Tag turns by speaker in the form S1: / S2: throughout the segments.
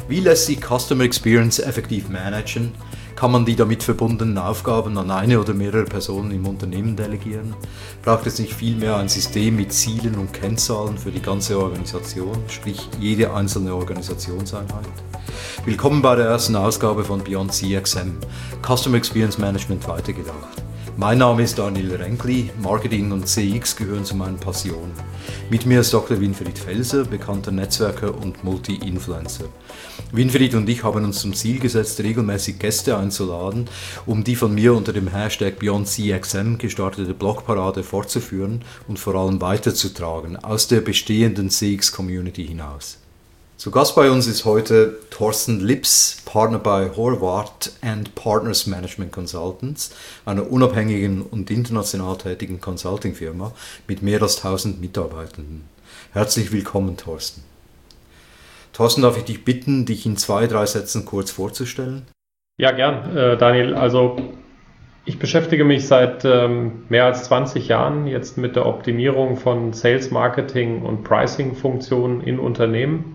S1: Wie lässt sich Customer Experience effektiv managen? Kann man die damit verbundenen Aufgaben an eine oder mehrere Personen im Unternehmen delegieren? Braucht es nicht vielmehr ein System mit Zielen und Kennzahlen für die ganze Organisation, sprich jede einzelne Organisationseinheit? Willkommen bei der ersten Ausgabe von Beyond CXM, Customer Experience Management weitergedacht. Mein Name ist Daniel Renkli, Marketing und CX gehören zu meinen Passionen. Mit mir ist Dr. Winfried Felser, bekannter Netzwerker und Multi-Influencer. Winfried und ich haben uns zum Ziel gesetzt, regelmäßig Gäste einzuladen, um die von mir unter dem Hashtag Beyond CXM gestartete Blogparade fortzuführen und vor allem weiterzutragen aus der bestehenden CX-Community hinaus. Zu Gast bei uns ist heute Thorsten Lips, Partner bei Horvath & Partners Management Consultants, einer unabhängigen und international tätigen Consulting-Firma mit mehr als 1000 Mitarbeitenden. Herzlich willkommen, Thorsten. Thorsten, darf ich dich bitten, dich in 2-3 Sätzen kurz vorzustellen?
S2: Ja, gern, Daniel. Also ich beschäftige mich seit mehr als 20 Jahren jetzt mit der Optimierung von Sales, Marketing und Pricing-Funktionen in Unternehmen.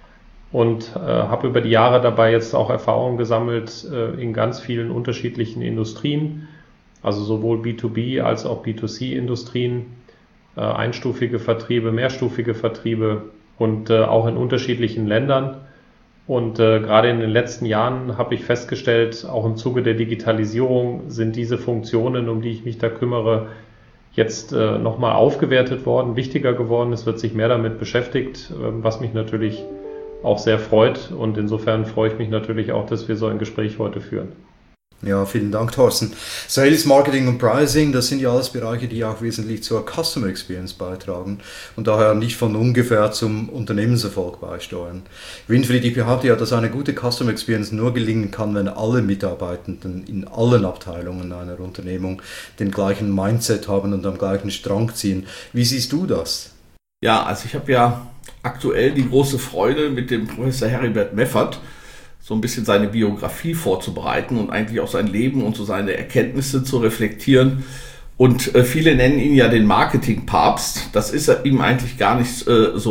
S2: Und habe über die Jahre dabei jetzt auch Erfahrungen gesammelt in ganz vielen unterschiedlichen Industrien, also sowohl B2B als auch B2C-Industrien, einstufige Vertriebe, mehrstufige Vertriebe und auch in unterschiedlichen Ländern. Und gerade in den letzten Jahren habe ich festgestellt, auch im Zuge der Digitalisierung sind diese Funktionen, um die ich mich da kümmere, jetzt nochmal aufgewertet worden, wichtiger geworden. Es wird sich mehr damit beschäftigt, was mich natürlich auch sehr freut, und insofern freue ich mich natürlich auch, dass wir so ein Gespräch heute führen.
S1: Ja, vielen Dank, Thorsten. Sales, Marketing und Pricing, das sind ja alles Bereiche, die auch wesentlich zur Customer Experience beitragen und daher nicht von ungefähr zum Unternehmenserfolg beisteuern. Winfried, ich behaupte ja, dass eine gute Customer Experience nur gelingen kann, wenn alle Mitarbeitenden in allen Abteilungen einer Unternehmung den gleichen Mindset haben und am gleichen Strang ziehen. Wie siehst du das?
S3: Ja, also ich habe ja aktuell die große Freude, mit dem Professor Heribert Meffert so ein bisschen seine Biografie vorzubereiten und eigentlich auch sein Leben und so seine Erkenntnisse zu reflektieren. Und viele nennen ihn ja den Marketing-Papst. Das ist ihm eigentlich gar nicht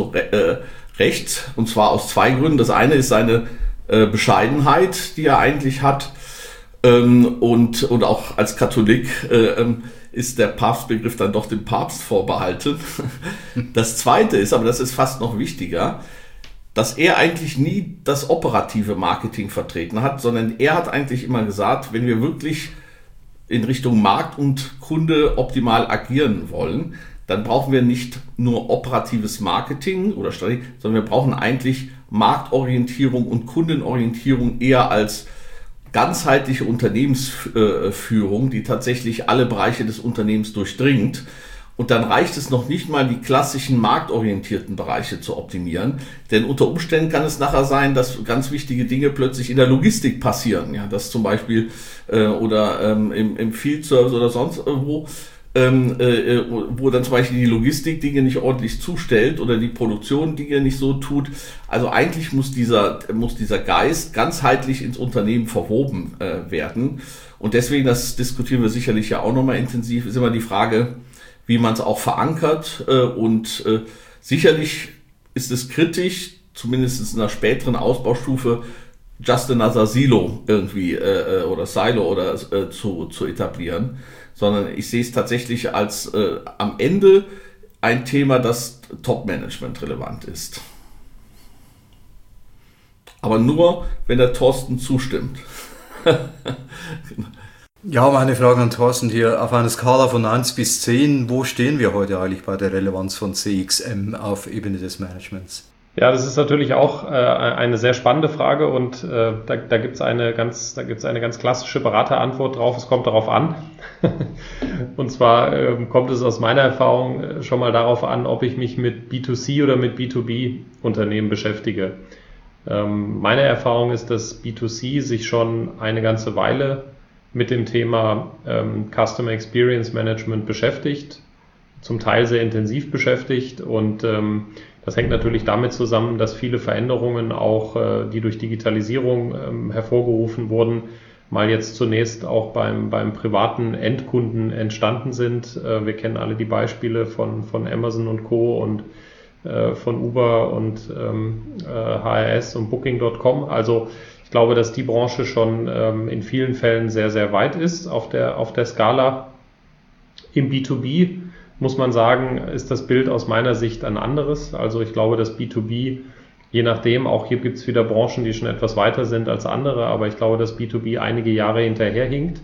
S3: recht, und zwar aus 2 Gründen. Das eine ist seine Bescheidenheit, die er eigentlich hat, und auch als Katholik ist der Papstbegriff dann doch dem Papst vorbehalten. Das Zweite ist, aber das ist fast noch wichtiger, dass er eigentlich nie das operative Marketing vertreten hat, sondern er hat eigentlich immer gesagt, wenn wir wirklich in Richtung Markt und Kunde optimal agieren wollen, dann brauchen wir nicht nur operatives Marketing oder Strategie, sondern wir brauchen eigentlich Marktorientierung und Kundenorientierung eher als ganzheitliche Unternehmensführung, die tatsächlich alle Bereiche des Unternehmens durchdringt. Und dann reicht es noch nicht mal, die klassischen marktorientierten Bereiche zu optimieren. Denn unter Umständen kann es nachher sein, dass ganz wichtige Dinge plötzlich in der Logistik passieren. Ja, dass zum Beispiel im Field Service oder sonst wo, wo dann zum Beispiel die Logistik Dinge nicht ordentlich zustellt oder die Produktion Dinge nicht so tut. Also eigentlich muss dieser Geist ganzheitlich ins Unternehmen verwoben werden. Und deswegen, das diskutieren wir sicherlich ja auch nochmal intensiv, ist immer die Frage, wie man es auch verankert. Und sicherlich ist es kritisch, zumindest in einer späteren Ausbaustufe, just another Silo irgendwie oder Silo oder zu etablieren. Sondern ich sehe es tatsächlich als am Ende ein Thema, das Top-Management relevant ist. Aber nur, wenn der Thorsten zustimmt.
S1: Ja, meine Frage an Thorsten hier. Auf einer Skala von 1 bis 10, wo stehen wir heute eigentlich bei der Relevanz von CXM auf Ebene des Managements?
S2: Ja, das ist natürlich auch eine sehr spannende Frage, und da gibt's eine ganz klassische Beraterantwort drauf. Es kommt darauf an. Und zwar kommt es aus meiner Erfahrung schon mal darauf an, ob ich mich mit B2C oder mit B2B-Unternehmen beschäftige. Meine Erfahrung ist, dass B2C sich schon eine ganze Weile mit dem Thema Customer Experience Management beschäftigt, zum Teil sehr intensiv beschäftigt, und das hängt natürlich damit zusammen, dass viele Veränderungen auch, die durch Digitalisierung hervorgerufen wurden, mal jetzt zunächst auch beim privaten Endkunden entstanden sind. Wir kennen alle die Beispiele von Amazon und Co. und von Uber und HRS und Booking.com. Also ich glaube, dass die Branche schon in vielen Fällen sehr, sehr weit ist auf der Skala. Im B2B muss man sagen, ist das Bild aus meiner Sicht ein anderes. Also ich glaube, dass B2B, je nachdem, auch hier gibt es wieder Branchen, die schon etwas weiter sind als andere, aber ich glaube, dass B2B einige Jahre hinterherhinkt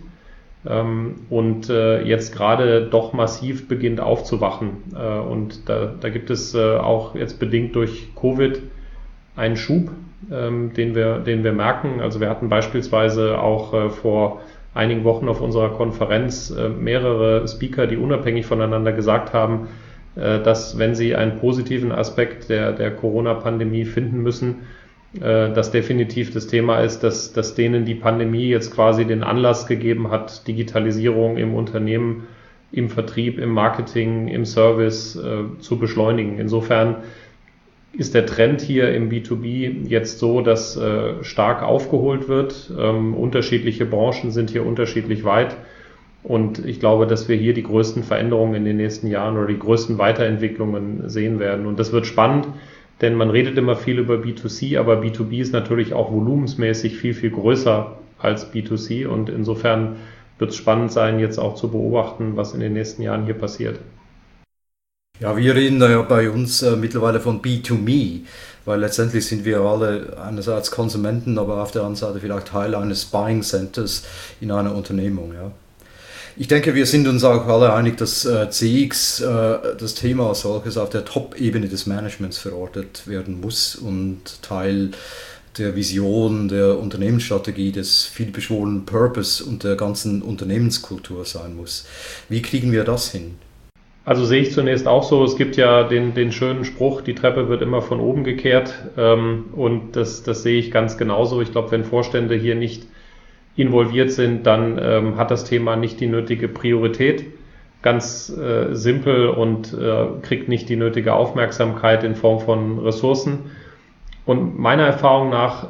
S2: und jetzt gerade doch massiv beginnt aufzuwachen. Und da gibt es auch jetzt bedingt durch Covid einen Schub, den wir merken. Also wir hatten beispielsweise auch vor einigen Wochen auf unserer Konferenz mehrere Speaker, die unabhängig voneinander gesagt haben, dass wenn sie einen positiven Aspekt der Corona-Pandemie finden müssen, dass definitiv das Thema ist, dass denen die Pandemie jetzt quasi den Anlass gegeben hat, Digitalisierung im Unternehmen, im Vertrieb, im Marketing, im Service zu beschleunigen. Insofern ist der Trend hier im B2B jetzt so, dass stark aufgeholt wird. Unterschiedliche Branchen sind hier unterschiedlich weit. Und ich glaube, dass wir hier die größten Veränderungen in den nächsten Jahren oder die größten Weiterentwicklungen sehen werden. Und das wird spannend, denn man redet immer viel über B2C, aber B2B ist natürlich auch volumensmäßig viel, viel größer als B2C. Und insofern wird es spannend sein, jetzt auch zu beobachten, was in den nächsten Jahren hier passiert.
S1: Ja, wir reden da ja bei uns mittlerweile von B2Me, weil letztendlich sind wir alle einerseits Konsumenten, aber auf der anderen Seite vielleicht Teil eines Buying Centers in einer Unternehmung. Ja. Ich denke, wir sind uns auch alle einig, dass CX, das Thema als solches, auf der Top-Ebene des Managements verortet werden muss und Teil der Vision, der Unternehmensstrategie, des vielbeschworenen Purpose und der ganzen Unternehmenskultur sein muss. Wie kriegen wir das hin?
S2: Also sehe ich zunächst auch so, es gibt ja den schönen Spruch, die Treppe wird immer von oben gekehrt, und das sehe ich ganz genauso. Ich glaube, wenn Vorstände hier nicht involviert sind, dann hat das Thema nicht die nötige Priorität, ganz simpel, und kriegt nicht die nötige Aufmerksamkeit in Form von Ressourcen. Und meiner Erfahrung nach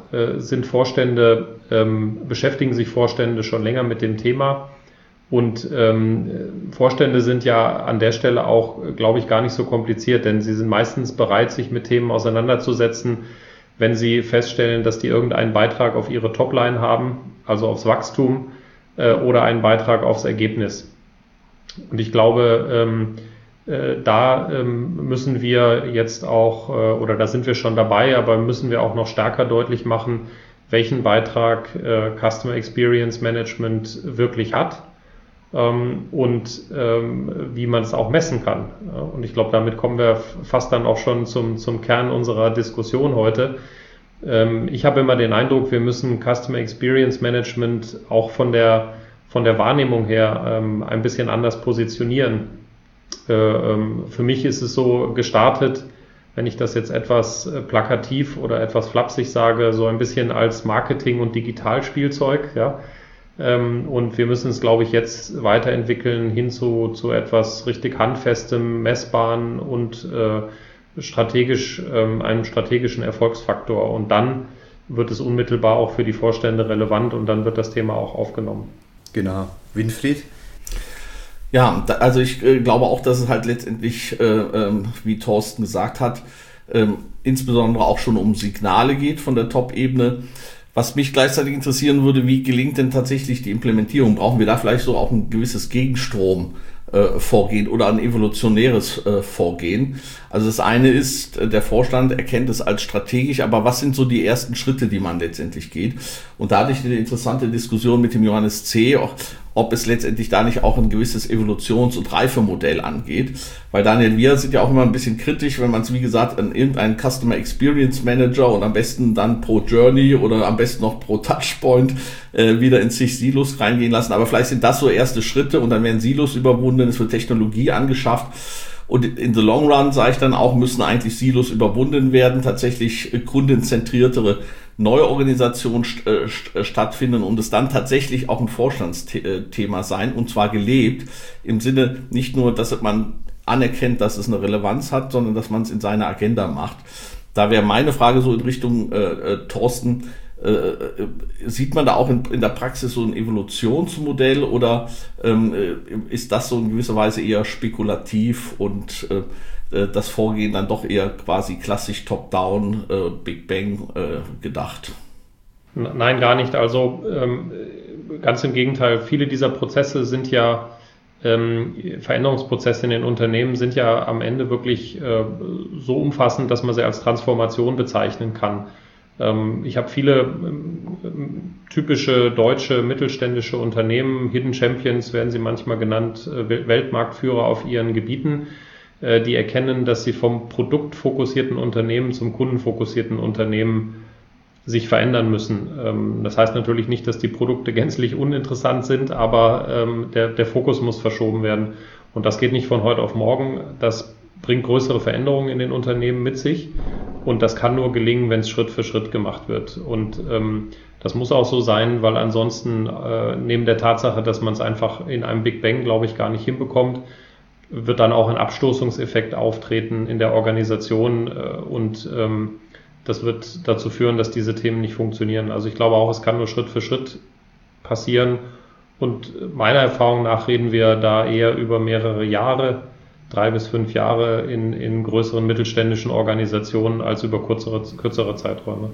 S2: beschäftigen sich Vorstände schon länger mit dem Thema. Und Vorstände sind ja an der Stelle auch, glaube ich, gar nicht so kompliziert, denn sie sind meistens bereit, sich mit Themen auseinanderzusetzen, wenn sie feststellen, dass die irgendeinen Beitrag auf ihre Topline haben, also aufs Wachstum, oder einen Beitrag aufs Ergebnis. Und ich glaube, da müssen wir jetzt auch, oder da sind wir schon dabei, aber müssen wir auch noch stärker deutlich machen, welchen Beitrag Customer Experience Management wirklich hat. Und wie man es auch messen kann. Und ich glaube, damit kommen wir fast dann auch schon zum Kern unserer Diskussion heute. Ich habe immer den Eindruck, wir müssen Customer Experience Management auch von der Wahrnehmung her ein bisschen anders positionieren. Für mich ist es so gestartet, wenn ich das jetzt etwas plakativ oder etwas flapsig sage, so ein bisschen als Marketing- und Digitalspielzeug, ja. Und wir müssen es, glaube ich, jetzt weiterentwickeln hin zu etwas richtig Handfestem, Messbaren und einem strategischen Erfolgsfaktor. Und dann wird es unmittelbar auch für die Vorstände relevant und dann wird das Thema auch aufgenommen.
S1: Genau. Winfried?
S3: Ja, also ich glaube auch, dass es halt letztendlich, wie Thorsten gesagt hat, insbesondere auch schon um Signale geht von der Top-Ebene. Was mich gleichzeitig interessieren würde, wie gelingt denn tatsächlich die Implementierung? Brauchen wir da vielleicht so auch ein gewisses Gegenstrom-Vorgehen oder ein evolutionäres Vorgehen? Also das eine ist, der Vorstand erkennt es als strategisch, aber was sind so die ersten Schritte, die man letztendlich geht? Und da hatte ich eine interessante Diskussion mit dem Johannes C., ob es letztendlich da nicht auch ein gewisses Evolutions- und Reifemodell angeht. Weil Daniel, wir sind ja auch immer ein bisschen kritisch, wenn man es, wie gesagt, an irgendeinen Customer Experience Manager und am besten dann pro Journey oder am besten noch pro Touchpoint wieder in sich Silos reingehen lassen. Aber vielleicht sind das so erste Schritte und dann werden Silos überwunden, es wird Technologie angeschafft. Und in the long run, sage ich dann auch, müssen eigentlich Silos überwunden werden, tatsächlich kundenzentriertere neue Organisationen stattfinden und es dann tatsächlich auch ein Vorstandsthema sein, und zwar gelebt, im Sinne nicht nur, dass man anerkennt, dass es eine Relevanz hat, sondern dass man es in seiner Agenda macht. Da wäre meine Frage so in Richtung Thorsten, Sieht man da auch in der Praxis so ein Evolutionsmodell oder ist das so in gewisser Weise eher spekulativ und das Vorgehen dann doch eher quasi klassisch Top-Down, Big Bang gedacht?
S2: Nein, gar nicht. Also ganz im Gegenteil, viele dieser Prozesse sind ja Veränderungsprozesse in den Unternehmen sind ja am Ende wirklich so umfassend, dass man sie als Transformation bezeichnen kann. Ich habe viele typische deutsche mittelständische Unternehmen, Hidden Champions werden sie manchmal genannt, Weltmarktführer auf ihren Gebieten, die erkennen, dass sie vom produktfokussierten Unternehmen zum kundenfokussierten Unternehmen sich verändern müssen. Das heißt natürlich nicht, dass die Produkte gänzlich uninteressant sind, aber der Fokus muss verschoben werden. Und das geht nicht von heute auf morgen. Das bringt größere Veränderungen in den Unternehmen mit sich. Und das kann nur gelingen, wenn es Schritt für Schritt gemacht wird. Und das muss auch so sein, weil ansonsten neben der Tatsache, dass man es einfach in einem Big Bang, glaube ich, gar nicht hinbekommt, wird dann auch ein Abstoßungseffekt auftreten in der Organisation und das wird dazu führen, dass diese Themen nicht funktionieren. Also ich glaube auch, es kann nur Schritt für Schritt passieren. Und meiner Erfahrung nach reden wir da eher über mehrere Jahre, 3 bis 5 Jahre in größeren mittelständischen Organisationen als über kürzere Zeiträume.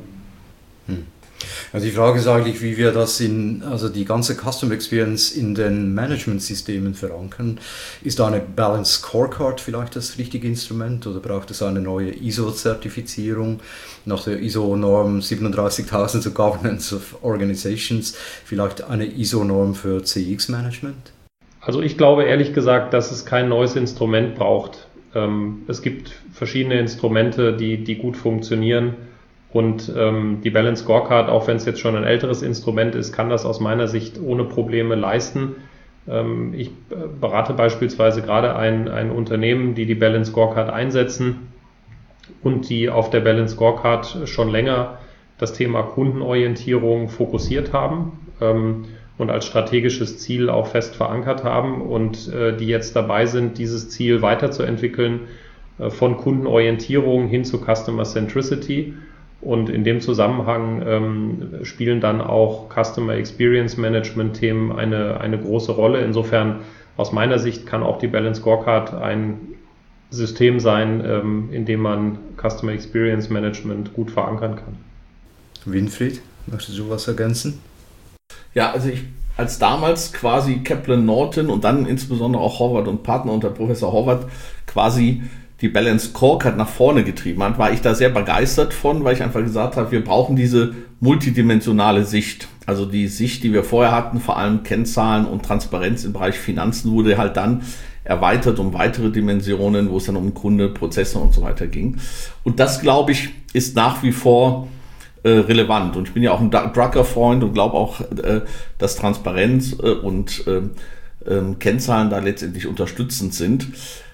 S1: Also die Frage ist eigentlich, wie wir das also die ganze Customer Experience in den Management-Systemen verankern. Ist da eine Balanced Scorecard vielleicht das richtige Instrument oder braucht es eine neue ISO-Zertifizierung nach der ISO-Norm 37000 zur Governance of Organizations, vielleicht eine ISO-Norm für CX-Management?
S2: Also ich glaube ehrlich gesagt, dass es kein neues Instrument braucht. Es gibt verschiedene Instrumente, die gut funktionieren. Und die Balanced Scorecard, auch wenn es jetzt schon ein älteres Instrument ist, kann das aus meiner Sicht ohne Probleme leisten. Ich berate beispielsweise gerade ein Unternehmen, die Balanced Scorecard einsetzen und die auf der Balanced Scorecard schon länger das Thema Kundenorientierung fokussiert haben und als strategisches Ziel auch fest verankert haben und die jetzt dabei sind, dieses Ziel weiterzuentwickeln von Kundenorientierung hin zu Customer Centricity. Und in dem Zusammenhang spielen dann auch Customer Experience Management Themen eine große Rolle. Insofern aus meiner Sicht kann auch die Balanced Scorecard ein System sein, in dem man Customer Experience Management gut verankern kann.
S1: Winfried, möchtest du was ergänzen?
S3: Ja, also als damals quasi Kaplan Norton und dann insbesondere auch Horvath und Partner unter Professor Horvath quasi die Balanced Scorecard nach vorne getrieben hat, war ich da sehr begeistert von, weil ich einfach gesagt habe, wir brauchen diese multidimensionale Sicht. Also die Sicht, die wir vorher hatten, vor allem Kennzahlen und Transparenz im Bereich Finanzen, wurde halt dann erweitert um weitere Dimensionen, wo es dann um Kunde, Prozesse und so weiter ging. Und das, glaube ich, ist nach wie vor relevant. Und ich bin ja auch ein Drucker-Freund und glaube auch, dass Transparenz und Kennzahlen da letztendlich unterstützend sind.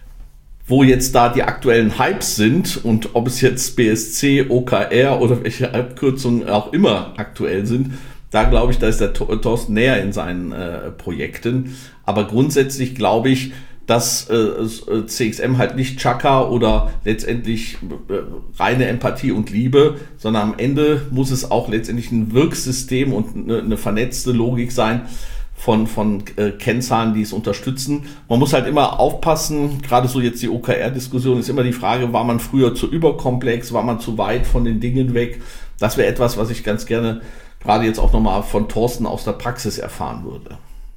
S3: Wo jetzt da die aktuellen Hypes sind und ob es jetzt BSC, OKR oder welche Abkürzungen auch immer aktuell sind, da glaube ich, da ist der Thorsten näher in seinen Projekten. Aber grundsätzlich glaube ich, dass CXM halt nicht Chaka oder letztendlich reine Empathie und Liebe, sondern am Ende muss es auch letztendlich ein Wirksystem und eine vernetzte Logik sein, von Kennzahlen, die es unterstützen. Man muss halt immer aufpassen, gerade so jetzt die OKR-Diskussion ist immer die Frage, war man früher zu überkomplex, war man zu weit von den Dingen weg? Das wäre etwas, was ich ganz gerne gerade jetzt auch nochmal von Thorsten aus der Praxis erfahren würde.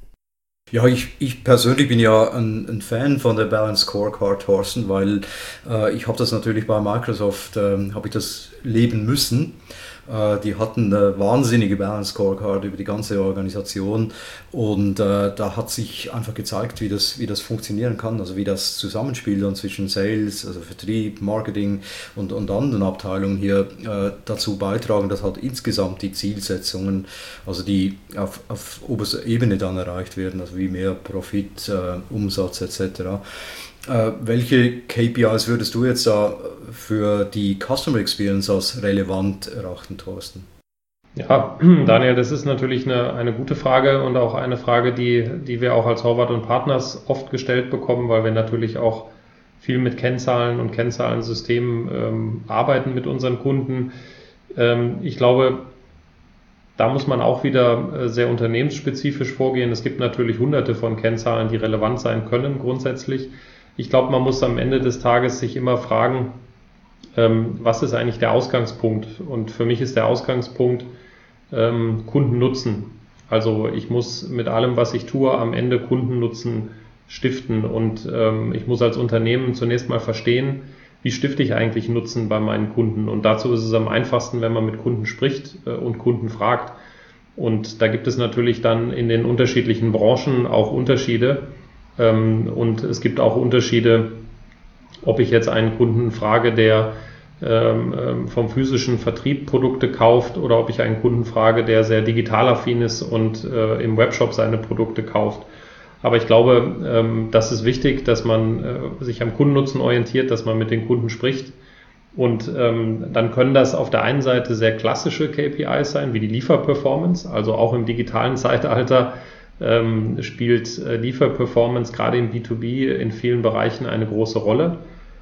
S1: Ja, ich persönlich bin ja ein Fan von der Balanced Scorecard, Thorsten, weil ich habe das natürlich bei Microsoft, habe ich das leben müssen. Die hatten eine wahnsinnige Balanced Scorecard über die ganze Organisation und da hat sich einfach gezeigt, wie das funktionieren kann, also wie das Zusammenspiel dann zwischen Sales, also Vertrieb, Marketing und anderen Abteilungen hier dazu beitragen, dass halt insgesamt die Zielsetzungen, also die auf oberster Ebene dann erreicht werden, also wie mehr Profit, Umsatz etc. Welche KPIs würdest du jetzt da für die Customer Experience als relevant erachten, Thorsten?
S2: Ja, Daniel, das ist natürlich eine gute Frage und auch eine Frage, die wir auch als Horvath und Partners oft gestellt bekommen, weil wir natürlich auch viel mit Kennzahlen und Kennzahlensystemen arbeiten mit unseren Kunden. Ich glaube, Da muss man auch wieder sehr unternehmensspezifisch vorgehen. Es gibt natürlich hunderte von Kennzahlen, die relevant sein können grundsätzlich. Ich glaube, man muss am Ende des Tages sich immer fragen, was ist eigentlich der Ausgangspunkt? Und für mich ist der Ausgangspunkt Kundennutzen. Also ich muss mit allem, was ich tue, am Ende Kundennutzen stiften. Und ich muss als Unternehmen zunächst mal verstehen, wie stifte ich eigentlich Nutzen bei meinen Kunden. Und dazu ist es am einfachsten, wenn man mit Kunden spricht und Kunden fragt. Und da gibt es natürlich dann in den unterschiedlichen Branchen auch Unterschiede. Und es gibt auch Unterschiede, ob ich jetzt einen Kunden frage, der vom physischen Vertrieb Produkte kauft, oder ob ich einen Kunden frage, der sehr digital affin ist und im Webshop seine Produkte kauft. Aber ich glaube, das ist wichtig, dass man sich am Kundennutzen orientiert, dass man mit den Kunden spricht. Und dann können das auf der einen Seite sehr klassische KPIs sein, wie die Lieferperformance. Also auch im digitalen Zeitalter spielt Lieferperformance gerade im B2B in vielen Bereichen eine große Rolle.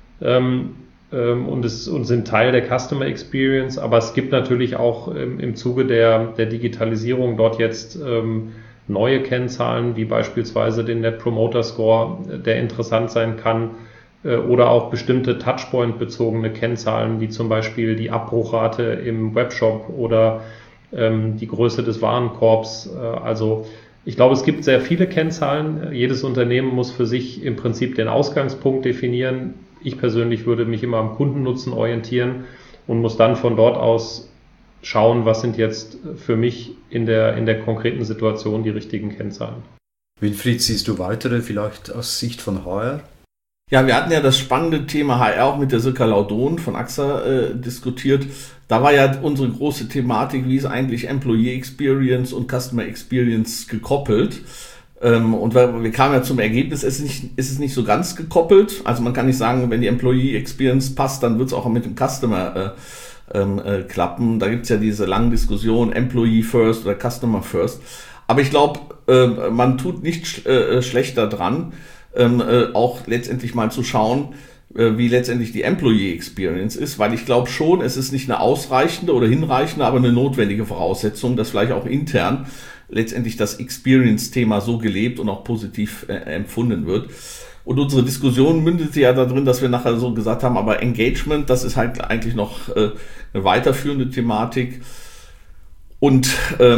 S2: Und sind Teil der Customer Experience. Aber es gibt natürlich auch im Zuge der Digitalisierung dort jetzt neue Kennzahlen, wie beispielsweise den Net Promoter Score, der interessant sein kann, oder auch bestimmte Touchpoint-bezogene Kennzahlen, wie zum Beispiel die Abbruchrate im Webshop oder die Größe des Warenkorbs. Also ich glaube, es gibt sehr viele Kennzahlen. Jedes Unternehmen muss für sich im Prinzip den Ausgangspunkt definieren. Ich persönlich würde mich immer am Kundennutzen orientieren und muss dann von dort aus schauen, was sind jetzt für mich in der konkreten Situation die richtigen Kennzahlen.
S1: Winfried, siehst du weitere vielleicht aus Sicht von HR?
S3: Ja, wir hatten ja das spannende Thema HR auch mit der Silke Laudon von AXA diskutiert. Da war ja unsere große Thematik, wie ist eigentlich Employee Experience und Customer Experience gekoppelt. Und wir kamen ja zum Ergebnis, es ist nicht so ganz gekoppelt. Also man kann nicht sagen, wenn die Employee Experience passt, dann wird es auch mit dem Customer klappen. Da gibt's ja diese langen Diskussionen, Employee First oder Customer First. Aber ich glaube, man tut nicht schlechter dran, auch letztendlich mal zu schauen, wie letztendlich die Employee Experience ist, weil ich glaube schon, es ist nicht eine ausreichende oder hinreichende, aber eine notwendige Voraussetzung, dass vielleicht auch intern letztendlich das Experience-Thema so gelebt und auch positiv empfunden wird. Und unsere Diskussion mündete ja darin, dass wir nachher so gesagt haben, aber Engagement, das ist halt eigentlich noch eine weiterführende Thematik. Und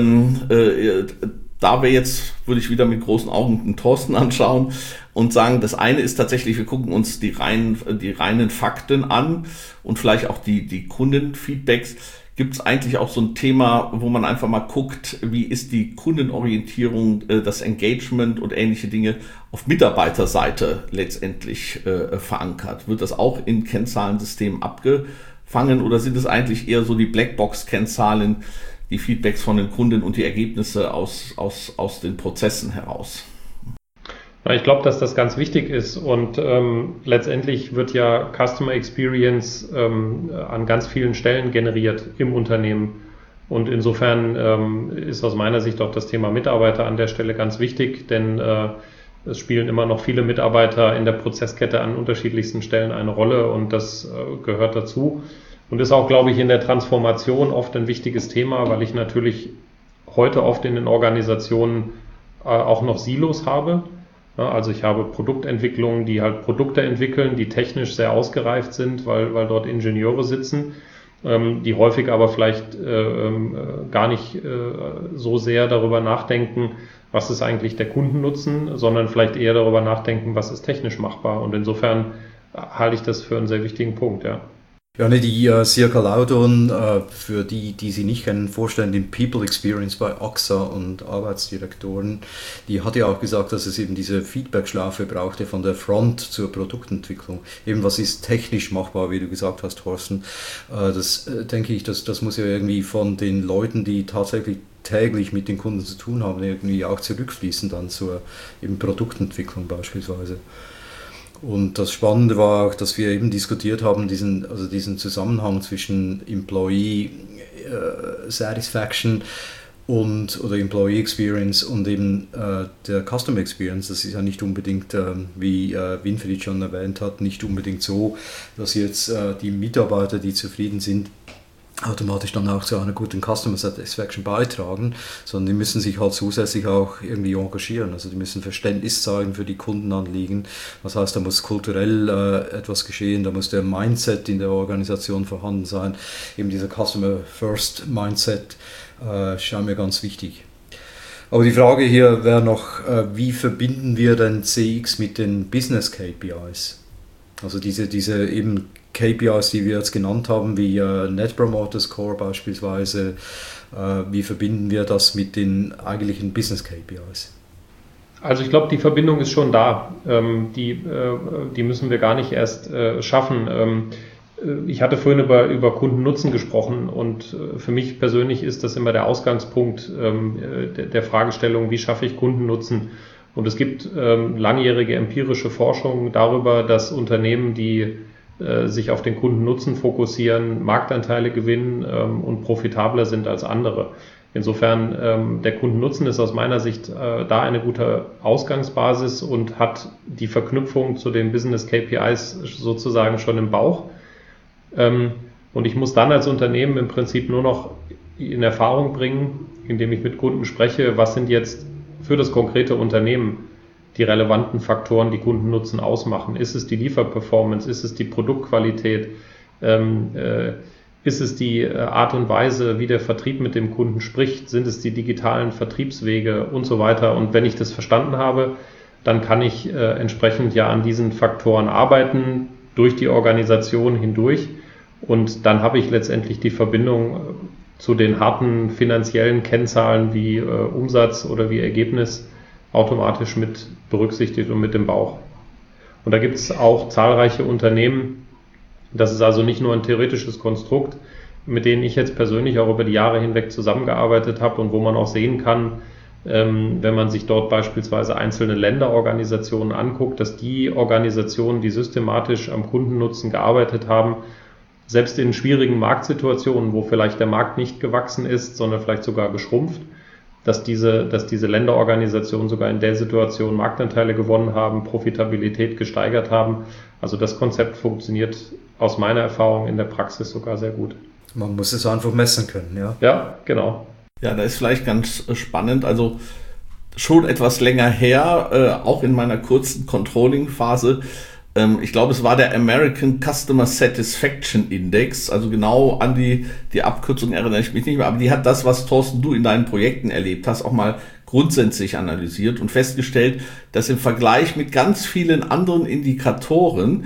S3: da wäre jetzt, würde ich wieder mit großen Augen den Thorsten anschauen und sagen, das eine ist tatsächlich, wir gucken uns die reinen Fakten an und vielleicht auch die Kundenfeedbacks. Gibt es eigentlich auch so ein Thema, wo man einfach mal guckt, wie ist die Kundenorientierung, das Engagement und ähnliche Dinge auf Mitarbeiterseite letztendlich verankert? Wird das auch in Kennzahlensystemen abgefangen oder sind es eigentlich eher so die Blackbox-Kennzahlen, die Feedbacks von den Kunden und die Ergebnisse aus den Prozessen heraus?
S2: Ich glaube, dass das ganz wichtig ist und letztendlich wird ja Customer Experience an ganz vielen Stellen generiert im Unternehmen und insofern ist aus meiner Sicht auch das Thema Mitarbeiter an der Stelle ganz wichtig, denn es spielen immer noch viele Mitarbeiter in der Prozesskette an unterschiedlichsten Stellen eine Rolle und das gehört dazu und ist auch, glaube ich, in der Transformation oft ein wichtiges Thema, weil ich natürlich heute oft in den Organisationen auch noch Silos habe. Also ich habe Produktentwicklungen, die halt Produkte entwickeln, die technisch sehr ausgereift sind, weil dort Ingenieure sitzen, die häufig aber vielleicht gar nicht so sehr darüber nachdenken, was ist eigentlich der Kundennutzen, sondern vielleicht eher darüber nachdenken, was ist technisch machbar. Und insofern halte ich das für einen sehr wichtigen Punkt, ja.
S1: Ja, die Silke Laudon, für die sie nicht kennen, Vorständin People Experience bei AXA und Arbeitsdirektoren, die hat ja auch gesagt, dass es eben diese Feedback-Schlaufe brauchte von der Front zur Produktentwicklung. Eben was ist technisch machbar, wie du gesagt hast, Thorsten. Das denke ich, das muss ja irgendwie von den Leuten, die tatsächlich täglich mit den Kunden zu tun haben, irgendwie auch zurückfließen dann zur eben Produktentwicklung beispielsweise. Und das Spannende war auch, dass wir eben diskutiert haben, diesen Zusammenhang zwischen Employee Satisfaction oder Employee Experience und eben der Customer Experience. Das ist ja nicht unbedingt, wie Winfried schon erwähnt hat, nicht unbedingt so, dass jetzt die Mitarbeiter, die zufrieden sind, automatisch dann auch zu einer guten Customer Satisfaction beitragen, sondern die müssen sich halt zusätzlich auch irgendwie engagieren. Also die müssen Verständnis zeigen für die Kundenanliegen. Das heißt, da muss kulturell etwas geschehen, da muss der Mindset in der Organisation vorhanden sein. Eben dieser Customer First Mindset scheint mir ganz wichtig. Aber die Frage hier wäre noch, wie verbinden wir denn CX mit den Business KPIs? Also diese eben KPIs, die wir jetzt genannt haben, wie Net Promoter Score beispielsweise, wie verbinden wir das mit den eigentlichen Business KPIs?
S2: Also ich glaube, die Verbindung ist schon da. Die müssen wir gar nicht erst schaffen. Ich hatte vorhin über Kundennutzen gesprochen und für mich persönlich ist das immer der Ausgangspunkt der Fragestellung, wie schaffe ich Kundennutzen? Und es gibt langjährige empirische Forschung darüber, dass Unternehmen, die sich auf den Kundennutzen fokussieren, Marktanteile gewinnen und profitabler sind als andere. Insofern, der Kundennutzen ist aus meiner Sicht da eine gute Ausgangsbasis und hat die Verknüpfung zu den Business KPIs sozusagen schon im Bauch. Und ich muss dann als Unternehmen im Prinzip nur noch in Erfahrung bringen, indem ich mit Kunden spreche, was sind jetzt für das konkrete Unternehmen die relevanten Faktoren, die Kundennutzen ausmachen. Ist es die Lieferperformance? Ist es die Produktqualität? Ist es die Art und Weise, wie der Vertrieb mit dem Kunden spricht? Sind es die digitalen Vertriebswege und so weiter? Und wenn ich das verstanden habe, dann kann ich entsprechend ja an diesen Faktoren arbeiten, durch die Organisation hindurch. Und dann habe ich letztendlich die Verbindung zu den harten finanziellen Kennzahlen wie Umsatz oder wie Ergebnis automatisch mit berücksichtigt und mit dem Bauch. Und da gibt es auch zahlreiche Unternehmen, das ist also nicht nur ein theoretisches Konstrukt, mit denen ich jetzt persönlich auch über die Jahre hinweg zusammengearbeitet habe und wo man auch sehen kann, wenn man sich dort beispielsweise einzelne Länderorganisationen anguckt, dass die Organisationen, die systematisch am Kundennutzen gearbeitet haben, selbst in schwierigen Marktsituationen, wo vielleicht der Markt nicht gewachsen ist, sondern vielleicht sogar geschrumpft, dass diese Länderorganisationen sogar in der Situation Marktanteile gewonnen haben, Profitabilität gesteigert haben. Also das Konzept funktioniert aus meiner Erfahrung in der Praxis sogar sehr gut.
S1: Man muss es einfach messen können, ja?
S2: Ja, genau.
S3: Ja, da ist vielleicht ganz spannend, also schon etwas länger her, auch in meiner kurzen Controlling-Phase, ich glaube, es war der American Customer Satisfaction Index, also genau an die Abkürzung erinnere ich mich nicht mehr, aber die hat das, was Thorsten, du in deinen Projekten erlebt hast, auch mal grundsätzlich analysiert und festgestellt, dass im Vergleich mit ganz vielen anderen Indikatoren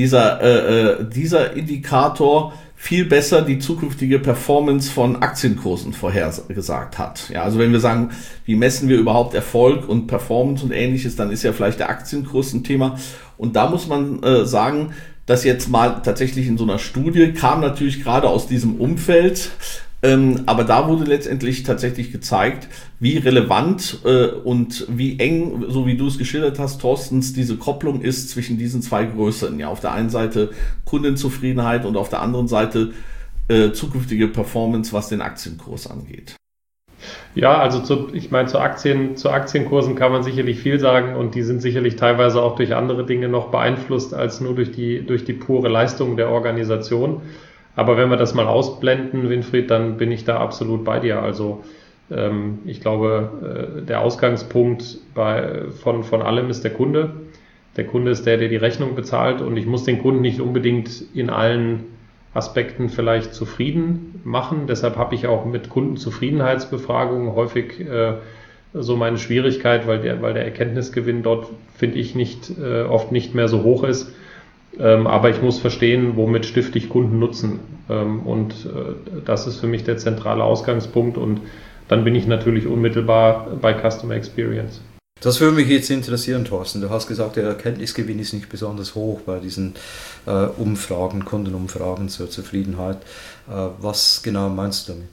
S3: dieser Indikator viel besser die zukünftige Performance von Aktienkursen vorhergesagt hat. Ja, also wenn wir sagen, wie messen wir überhaupt Erfolg und Performance und Ähnliches, dann ist ja vielleicht der Aktienkurs ein Thema. Und da muss man sagen, dass jetzt mal tatsächlich in so einer Studie kam natürlich gerade aus diesem Umfeld, aber da wurde letztendlich tatsächlich gezeigt, wie relevant und wie eng, so wie du es geschildert hast, Thorstens, diese Kopplung ist zwischen diesen zwei Größen. Ja, auf der einen Seite Kundenzufriedenheit und auf der anderen Seite zukünftige Performance, was den Aktienkurs angeht.
S2: Ja, also zu Aktienkursen kann man sicherlich viel sagen und die sind sicherlich teilweise auch durch andere Dinge noch beeinflusst als nur durch die pure Leistung der Organisation. Aber wenn wir das mal ausblenden, Winfried, dann bin ich da absolut bei dir. Also ich glaube, der Ausgangspunkt von allem ist der Kunde. Der Kunde ist der die Rechnung bezahlt und ich muss den Kunden nicht unbedingt in allen Aspekten vielleicht zufrieden machen. Deshalb habe ich auch mit Kundenzufriedenheitsbefragungen häufig so meine Schwierigkeit, weil der Erkenntnisgewinn dort, finde ich, oft nicht mehr so hoch ist. Aber ich muss verstehen, womit stifte ich Kundennutzen. Und das ist für mich der zentrale Ausgangspunkt. Und dann bin ich natürlich unmittelbar bei Customer Experience.
S1: Das würde mich jetzt interessieren, Thorsten. Du hast gesagt, der Erkenntnisgewinn ist nicht besonders hoch bei diesen Umfragen, Kundenumfragen zur Zufriedenheit. Was genau meinst du damit?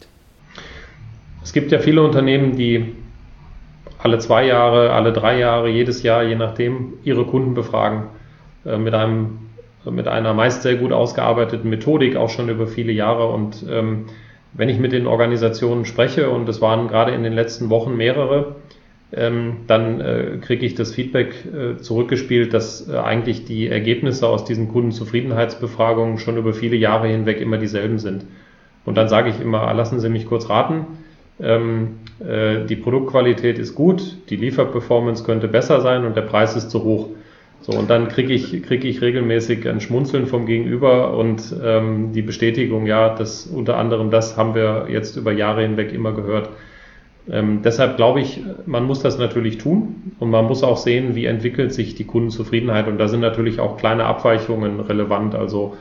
S2: Es gibt ja viele Unternehmen, die alle 2 Jahre, alle 3 Jahre, jedes Jahr, je nachdem, ihre Kunden befragen. Mit einer meist sehr gut ausgearbeiteten Methodik, auch schon über viele Jahre. Und wenn ich mit den Organisationen spreche, und es waren gerade in den letzten Wochen mehrere, dann kriege ich das Feedback zurückgespielt, dass eigentlich die Ergebnisse aus diesen Kundenzufriedenheitsbefragungen schon über viele Jahre hinweg immer dieselben sind. Und dann sage ich immer, lassen Sie mich kurz raten, die Produktqualität ist gut, die Lieferperformance könnte besser sein und der Preis ist zu hoch. So, und dann kriege ich regelmäßig ein Schmunzeln vom Gegenüber und die Bestätigung, ja, dass unter anderem das haben wir jetzt über Jahre hinweg immer gehört. Deshalb glaube ich, man muss das natürlich tun und man muss auch sehen, wie entwickelt sich die Kundenzufriedenheit, und da sind natürlich auch kleine Abweichungen relevant, also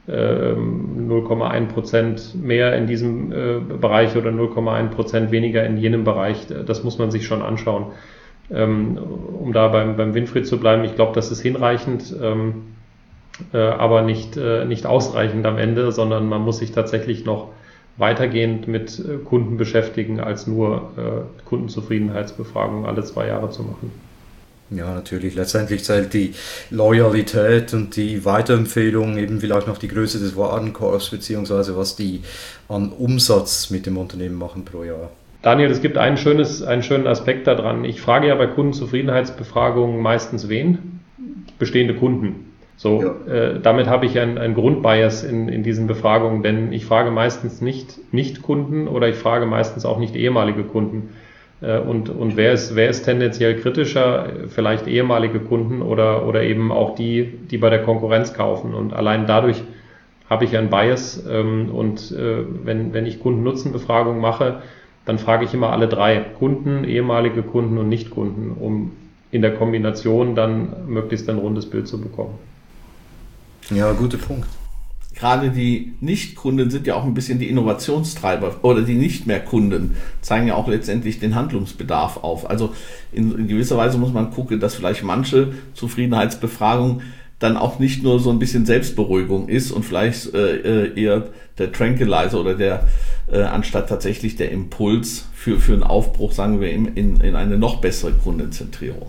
S2: 0,1% mehr in diesem Bereich oder 0,1% weniger in jenem Bereich, das muss man sich schon anschauen. Um da beim Winfried zu bleiben, ich glaube, das ist hinreichend, aber nicht ausreichend am Ende, sondern man muss sich tatsächlich noch weitergehend mit Kunden beschäftigen, als nur Kundenzufriedenheitsbefragungen alle 2 Jahre zu machen.
S1: Ja, natürlich. Letztendlich zählt die Loyalität und die Weiterempfehlung, eben vielleicht noch die Größe des Warenkorbs, beziehungsweise was die an Umsatz mit dem Unternehmen machen pro Jahr.
S2: Daniel, es gibt einen schönen Aspekt daran. Ich frage ja bei Kundenzufriedenheitsbefragungen meistens wen? Bestehende Kunden. So, ja. Damit habe ich einen Grundbias in diesen Befragungen, denn ich frage meistens nicht Kunden oder ich frage meistens auch nicht ehemalige Kunden. Und wer ist tendenziell kritischer? Vielleicht ehemalige Kunden oder eben auch die bei der Konkurrenz kaufen. Und allein dadurch habe ich einen Bias. Wenn ich Kunden-Nutzen-Befragungen mache, dann frage ich immer alle 3, Kunden, ehemalige Kunden und Nicht-Kunden, um in der Kombination dann möglichst ein rundes Bild zu bekommen.
S1: Ja, guter Punkt.
S3: Gerade die Nicht-Kunden sind ja auch ein bisschen die Innovationstreiber, oder die nicht mehr Kunden zeigen ja auch letztendlich den Handlungsbedarf auf. Also in gewisser Weise muss man gucken, dass vielleicht manche Zufriedenheitsbefragung dann auch nicht nur so ein bisschen Selbstberuhigung ist und vielleicht eher der Tranquilizer oder anstatt tatsächlich der Impuls für einen Aufbruch, sagen wir, in eine noch bessere Kundenzentrierung.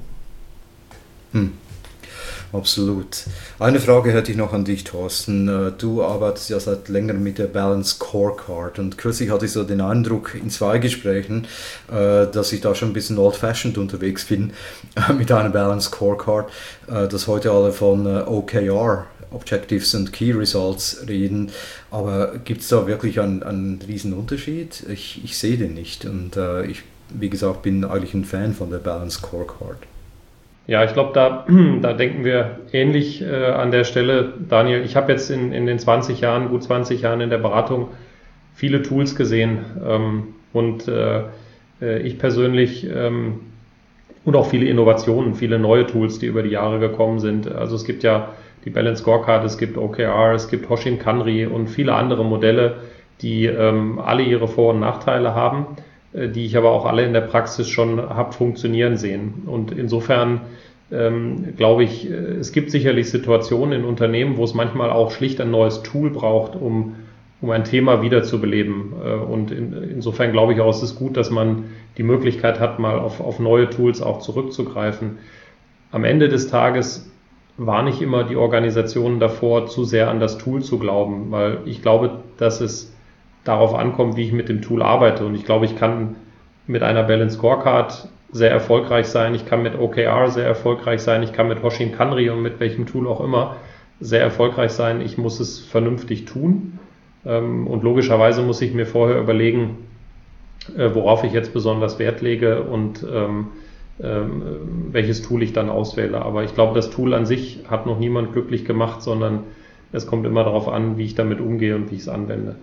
S1: Absolut. Eine Frage hätte ich noch an dich, Thorsten. Du arbeitest ja seit längerem mit der Balance Scorecard und kürzlich hatte ich so den Eindruck in 2 Gesprächen, dass ich da schon ein bisschen old-fashioned unterwegs bin mit einer Balance Scorecard, dass heute alle von OKR, Objectives and Key Results, reden. Aber gibt es da wirklich einen riesen Unterschied? Ich sehe den nicht und ich, wie gesagt, bin eigentlich ein Fan von der Balance Scorecard.
S2: Ja, ich glaube, da denken wir ähnlich an der Stelle. Daniel, ich habe jetzt in den gut 20 Jahren in der Beratung viele Tools gesehen und ich persönlich und auch viele Innovationen, viele neue Tools, die über die Jahre gekommen sind. Also es gibt ja die Balance Scorecard, es gibt OKR, es gibt Hoshin Kanri und viele andere Modelle, die alle ihre Vor- und Nachteile haben, die ich aber auch alle in der Praxis schon habe funktionieren sehen. Und insofern glaube ich, es gibt sicherlich Situationen in Unternehmen, wo es manchmal auch schlicht ein neues Tool braucht, um ein Thema wiederzubeleben. Und insofern glaube ich auch, es ist gut, dass man die Möglichkeit hat, mal auf neue Tools auch zurückzugreifen. Am Ende des Tages war nicht immer die Organisation davor, zu sehr an das Tool zu glauben, weil ich glaube, dass es darauf ankommt, wie ich mit dem Tool arbeite. Und ich glaube, ich kann mit einer Balance Scorecard sehr erfolgreich sein, ich kann mit OKR sehr erfolgreich sein, ich kann mit Hoshin Kanri und mit welchem Tool auch immer sehr erfolgreich sein. Ich muss es vernünftig tun und logischerweise muss ich mir vorher überlegen, worauf ich jetzt besonders Wert lege und welches Tool ich dann auswähle. Aber ich glaube, das Tool an sich hat noch niemand glücklich gemacht, sondern es kommt immer darauf an, wie ich damit umgehe und wie ich es anwende.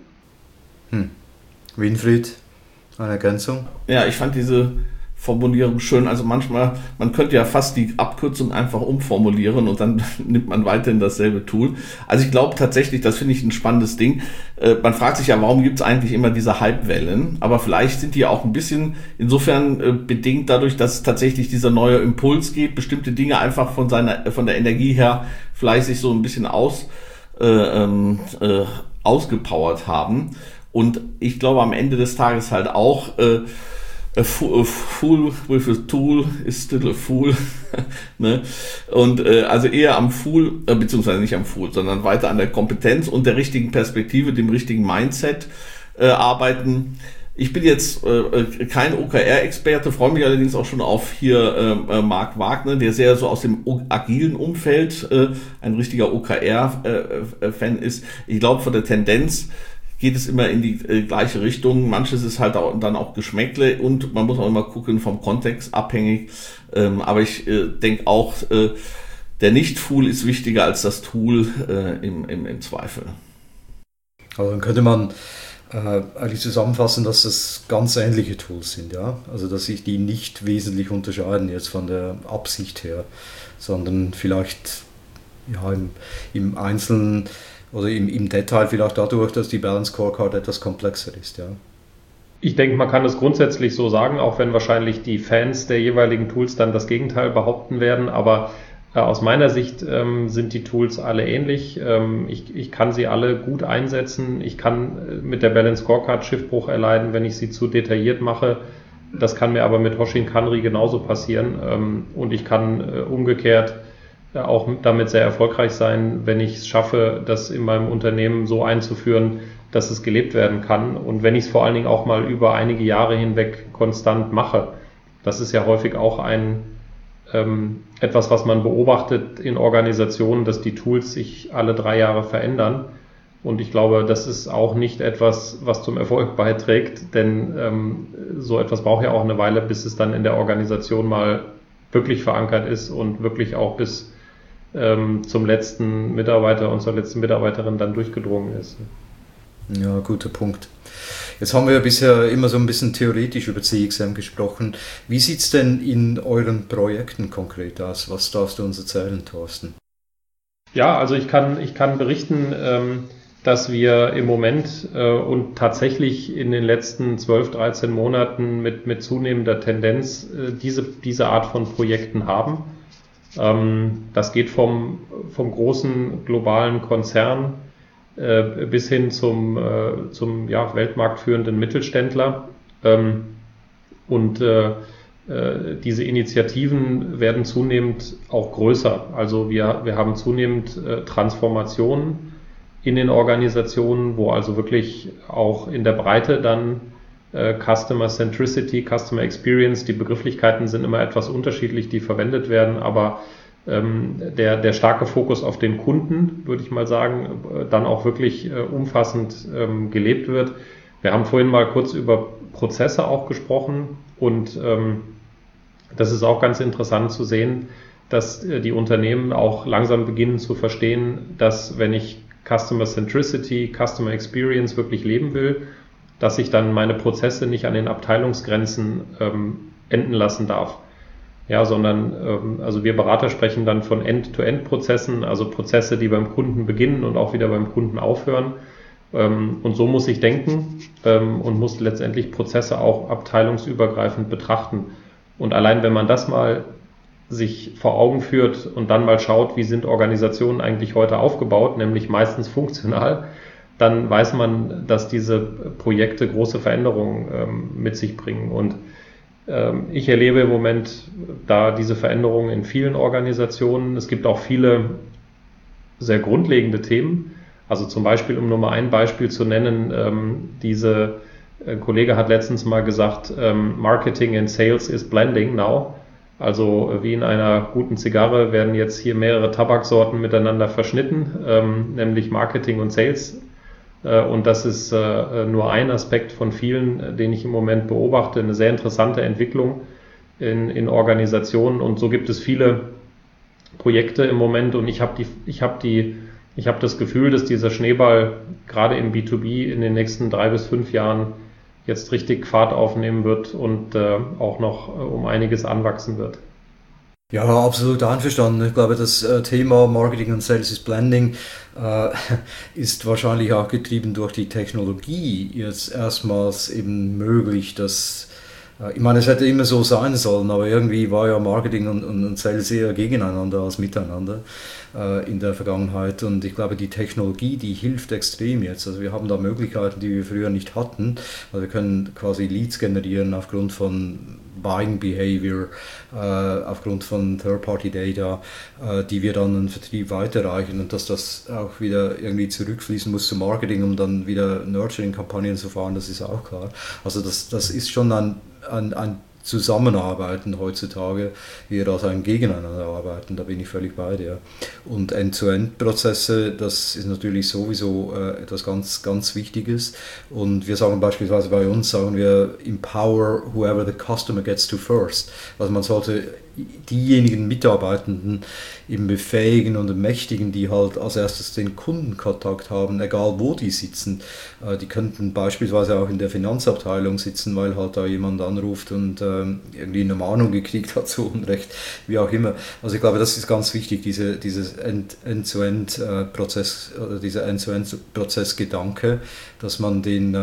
S1: Winfried, eine Ergänzung?
S3: Ja, ich fand diese Formulierung schön. Also manchmal, man könnte ja fast die Abkürzung einfach umformulieren und dann nimmt man weiterhin dasselbe Tool. Also ich glaube tatsächlich, das finde ich ein spannendes Ding. Man fragt sich ja, warum gibt es eigentlich immer diese Hypewellen? Aber vielleicht sind die auch ein bisschen insofern bedingt dadurch, dass tatsächlich dieser neue Impuls geht, bestimmte Dinge einfach von der Energie her vielleicht sich so ein bisschen ausgepowert haben. Und ich glaube am Ende des Tages halt auch, a fool with a tool is still a fool. Ne? Und also eher am Fool, beziehungsweise nicht am Fool, sondern weiter an der Kompetenz und der richtigen Perspektive, dem richtigen Mindset arbeiten. Ich bin jetzt kein OKR-Experte, freue mich allerdings auch schon auf hier Marc Wagner, der sehr so aus dem agilen Umfeld ein richtiger OKR-Fan ist. Ich glaube, von der Tendenz geht es immer in die gleiche Richtung. Manches ist halt dann auch Geschmäckle und man muss auch immer gucken, vom Kontext abhängig. Aber ich denke auch, der Nicht-Tool ist wichtiger als das Tool im Zweifel.
S1: Also dann könnte man eigentlich zusammenfassen, dass das ganz ähnliche Tools sind, ja. Also dass sich die nicht wesentlich unterscheiden jetzt von der Absicht her, sondern vielleicht ja, im Einzelnen oder im Detail vielleicht dadurch, dass die Balance Scorecard etwas komplexer ist, ja.
S2: Ich denke, man kann es grundsätzlich so sagen, auch wenn wahrscheinlich die Fans der jeweiligen Tools dann das Gegenteil behaupten werden, aber aus meiner Sicht sind die Tools alle ähnlich. Ich kann sie alle gut einsetzen. Ich kann mit der Balance Scorecard Schiffbruch erleiden, wenn ich sie zu detailliert mache. Das kann mir aber mit Hoshin Kanri genauso passieren. Und ich kann umgekehrt auch damit sehr erfolgreich sein, wenn ich es schaffe, das in meinem Unternehmen so einzuführen, dass es gelebt werden kann. Und wenn ich es vor allen Dingen auch mal über einige Jahre hinweg konstant mache. Das ist ja häufig auch etwas, was man beobachtet in Organisationen, dass die Tools sich alle 3 Jahre verändern. Und ich glaube, das ist auch nicht etwas, was zum Erfolg beiträgt, denn so etwas braucht ja auch eine Weile, bis es dann in der Organisation mal wirklich verankert ist und wirklich auch bis zum letzten Mitarbeiter und zur letzten Mitarbeiterin dann durchgedrungen ist.
S1: Ja, guter Punkt. Jetzt haben wir ja bisher immer so ein bisschen theoretisch über CXM gesprochen. Wie sieht es denn in euren Projekten konkret aus? Was darfst du uns erzählen, Thorsten?
S2: Ja, also ich kann berichten, dass wir im Moment und tatsächlich in den letzten 12, 13 Monaten mit zunehmender Tendenz diese Art von Projekten haben. Das geht vom großen globalen Konzern bis hin zum weltmarktführenden Mittelständler. Und diese Initiativen werden zunehmend auch größer. Also wir haben zunehmend Transformationen in den Organisationen, wo also wirklich auch in der Breite dann Customer Centricity, Customer Experience, die Begrifflichkeiten sind immer etwas unterschiedlich, die verwendet werden, aber der starke Fokus auf den Kunden, würde ich mal sagen, dann auch wirklich umfassend gelebt wird. Wir haben vorhin mal kurz über Prozesse auch gesprochen und das ist auch ganz interessant zu sehen, dass die Unternehmen auch langsam beginnen zu verstehen, dass wenn ich Customer Centricity, Customer Experience wirklich leben will, dass ich dann meine Prozesse nicht an den Abteilungsgrenzen enden lassen darf. Ja, sondern also wir Berater sprechen dann von End-to-End-Prozessen, also Prozesse, die beim Kunden beginnen und auch wieder beim Kunden aufhören. Und so muss ich denken und muss letztendlich Prozesse auch abteilungsübergreifend betrachten. Und allein wenn man das mal sich vor Augen führt und dann mal schaut, wie sind Organisationen eigentlich heute aufgebaut, nämlich meistens funktional, dann weiß man, dass diese Projekte große Veränderungen mit sich bringen. Und ich erlebe im Moment da diese Veränderungen in vielen Organisationen. Es gibt auch viele sehr grundlegende Themen. Also zum Beispiel, um nur mal ein Beispiel zu nennen, ein Kollege hat letztens mal gesagt, Marketing and Sales is blending now. Also wie in einer guten Zigarre werden jetzt hier mehrere Tabaksorten miteinander verschnitten, nämlich Marketing und Sales. Und das ist nur ein Aspekt von vielen, den ich im Moment beobachte. Eine sehr interessante Entwicklung in Organisationen. Und so gibt es viele Projekte im Moment. Und ich habe das Gefühl, dass dieser Schneeball gerade im B2B in den nächsten 3 bis 5 Jahren jetzt richtig Fahrt aufnehmen wird und auch noch um einiges anwachsen wird.
S1: Ja, absolut einverstanden. Ich glaube, das Thema Marketing und Sales is Blending ist wahrscheinlich auch getrieben durch die Technologie jetzt erstmals eben möglich, dass ich meine, es hätte immer so sein sollen, aber irgendwie war ja Marketing und Sales eher gegeneinander als miteinander in der Vergangenheit. Und ich glaube, die Technologie, die hilft extrem jetzt. Also wir haben da Möglichkeiten, die wir früher nicht hatten. Also wir können quasi Leads generieren aufgrund von Buying Behavior, aufgrund von Third-Party-Data, die wir dann im Vertrieb weiterreichen und dass das auch wieder irgendwie zurückfließen muss zum Marketing, um dann wieder Nurturing-Kampagnen zu fahren, das ist auch klar. Also das ist schon ein zusammenarbeiten heutzutage, eher als ein Gegeneinander arbeiten, da bin ich völlig bei dir. Und End-to-End-Prozesse, das ist natürlich sowieso etwas ganz, ganz Wichtiges. Und wir sagen beispielsweise bei uns, sagen wir, empower whoever the customer gets to first. Also man sollte diejenigen Mitarbeitenden eben befähigen und ermächtigen, die halt als erstes den Kundenkontakt haben, egal wo die sitzen. Die könnten beispielsweise auch in der Finanzabteilung sitzen, weil halt da jemand anruft und irgendwie eine Mahnung gekriegt hat zu Unrecht, wie auch immer. Also ich glaube, das ist ganz wichtig, dieses End-to-End-Prozess oder dieser End-to-End-Prozess-Gedanke, dass man den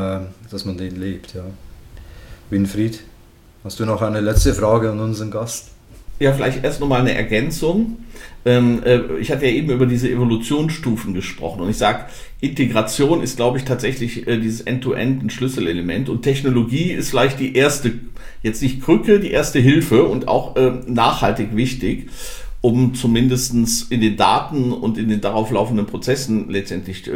S1: lebt. Ja. Winfried, hast du noch eine letzte Frage an unseren Gast?
S3: Ja, vielleicht erst nochmal eine Ergänzung. Ich hatte ja eben über diese Evolutionsstufen gesprochen und ich sage, Integration ist, glaube ich, tatsächlich dieses End-to-End ein Schlüsselelement und Technologie ist vielleicht die erste, jetzt nicht Krücke, die erste Hilfe und auch nachhaltig wichtig, um zumindestens in den Daten und in den darauf laufenden Prozessen letztendlich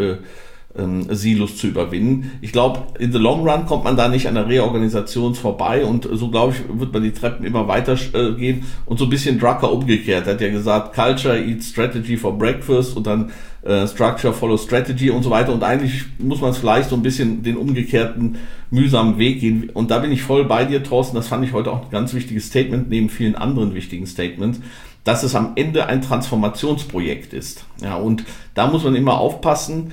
S3: Silos zu überwinden. Ich glaube, in the long run kommt man da nicht an der Reorganisation vorbei und so, glaube ich, wird man die Treppen immer weiter gehen und so ein bisschen Drucker umgekehrt. Er hat ja gesagt, Culture eats Strategy for breakfast und dann Structure follows Strategy und so weiter und eigentlich muss man es vielleicht so ein bisschen den umgekehrten mühsamen Weg gehen und da bin ich voll bei dir, Thorsten, das fand ich heute auch ein ganz wichtiges Statement, neben vielen anderen wichtigen Statements, dass es am Ende ein Transformationsprojekt ist. Ja, und da muss man immer aufpassen.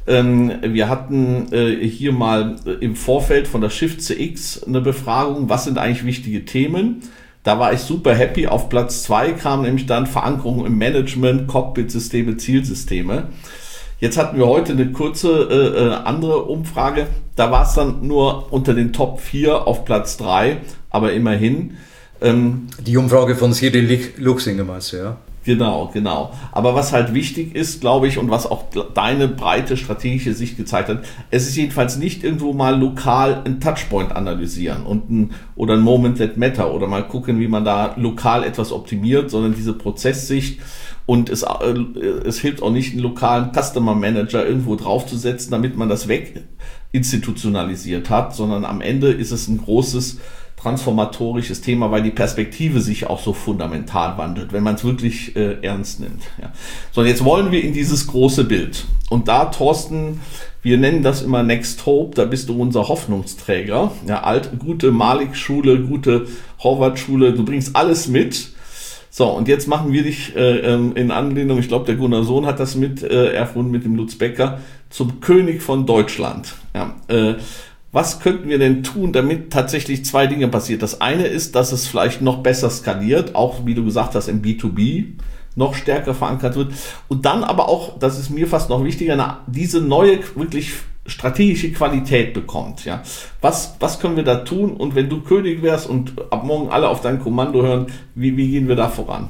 S3: Wir hatten hier mal im Vorfeld von der Shift CX eine Befragung, was sind eigentlich wichtige Themen? Da war ich super happy. Auf Platz 2 kam nämlich dann Verankerung im Management, Cockpit-Systeme, Zielsysteme. Jetzt hatten wir heute eine kurze andere Umfrage. Da war es dann nur unter den Top 4 auf Platz 3, aber immerhin.
S1: Die Umfrage von Cyril Luchsinger meinst du, ja?
S3: Genau. Aber was halt wichtig ist, glaube ich, und was auch deine breite strategische Sicht gezeigt hat, es ist jedenfalls nicht irgendwo mal lokal ein Touchpoint analysieren oder ein Moment that matter oder mal gucken, wie man da lokal etwas optimiert, sondern diese Prozesssicht und es hilft auch nicht, einen lokalen Customer Manager irgendwo draufzusetzen, damit man das weginstitutionalisiert hat, sondern am Ende ist es ein großes transformatorisches Thema, weil die Perspektive sich auch so fundamental wandelt, wenn man es wirklich ernst nimmt. Ja. So, und jetzt wollen wir in dieses große Bild. Und da, Thorsten, wir nennen das immer Next Hope, da bist du unser Hoffnungsträger. Ja, gute Malik-Schule, gute Horvath-Schule, du bringst alles mit. So, und jetzt machen wir dich in Anlehnung, ich glaube, der Gunnar Sohn hat das erfunden mit dem Lutz Becker, zum König von Deutschland. Ja, was könnten wir denn tun, damit tatsächlich zwei Dinge passiert? Das eine ist, dass es vielleicht noch besser skaliert, auch wie du gesagt hast, im B2B noch stärker verankert wird. Und dann aber auch, das ist mir fast noch wichtiger, diese neue, wirklich strategische Qualität bekommt. Ja. Was können wir da tun? Und wenn du König wärst und ab morgen alle auf dein Kommando hören, wie gehen wir da voran?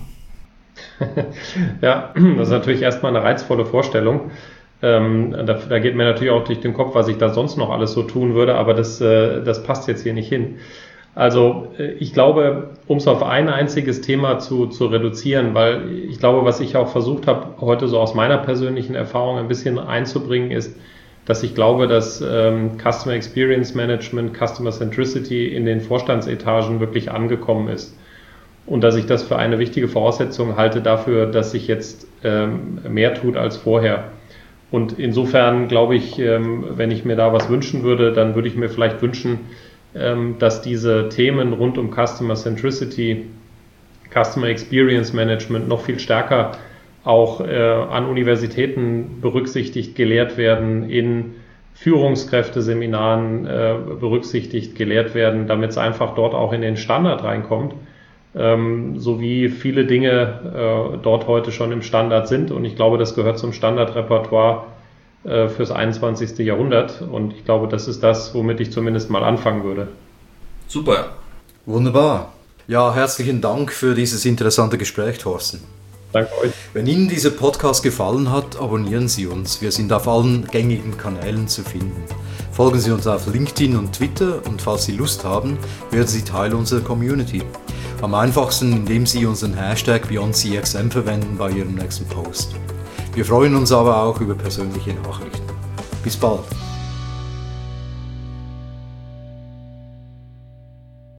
S2: Ja, das ist natürlich erstmal eine reizvolle Vorstellung. Da geht mir natürlich auch durch den Kopf, was ich da sonst noch alles so tun würde, aber das passt jetzt hier nicht hin. Also ich glaube, um es auf ein einziges Thema zu reduzieren, weil ich glaube, was ich auch versucht habe, heute so aus meiner persönlichen Erfahrung ein bisschen einzubringen, ist, dass ich glaube, dass Customer Experience Management, Customer Centricity in den Vorstandsetagen wirklich angekommen ist. Und dass ich das für eine wichtige Voraussetzung halte dafür, dass sich jetzt mehr tut als vorher. Und insofern glaube ich, wenn ich mir da was wünschen würde, dann würde ich mir vielleicht wünschen, dass diese Themen rund um Customer Centricity, Customer Experience Management noch viel stärker auch an Universitäten berücksichtigt gelehrt werden, in Führungskräfteseminaren berücksichtigt gelehrt werden, damit es einfach dort auch in den Standard reinkommt, so wie viele Dinge dort heute schon im Standard sind. Und ich glaube, das gehört zum Standardrepertoire fürs 21. Jahrhundert. Und ich glaube, das ist das, womit ich zumindest mal anfangen würde.
S3: Super.
S1: Wunderbar. Ja, herzlichen Dank für dieses interessante Gespräch, Thorsten.
S2: Danke euch.
S1: Wenn Ihnen dieser Podcast gefallen hat, abonnieren Sie uns. Wir sind auf allen gängigen Kanälen zu finden. Folgen Sie uns auf LinkedIn und Twitter und falls Sie Lust haben, werden Sie Teil unserer Community. Am einfachsten, indem Sie unseren Hashtag BeyondCXM verwenden bei Ihrem nächsten Post. Wir freuen uns aber auch über persönliche Nachrichten. Bis bald!